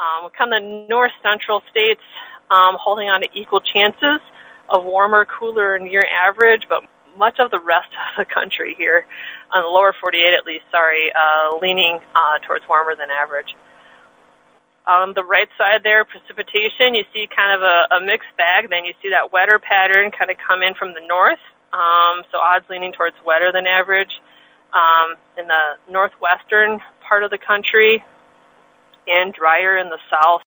Kind of the north central states holding on to equal chances of warmer, cooler, near average, but much of the rest of the country here, on the lower 48 at least, leaning towards warmer than average. On the right side there, precipitation, you see kind of a mixed bag. Then you see that wetter pattern kind of come in from the north, so odds leaning towards wetter than average. In the northwestern part of the country and drier in the south.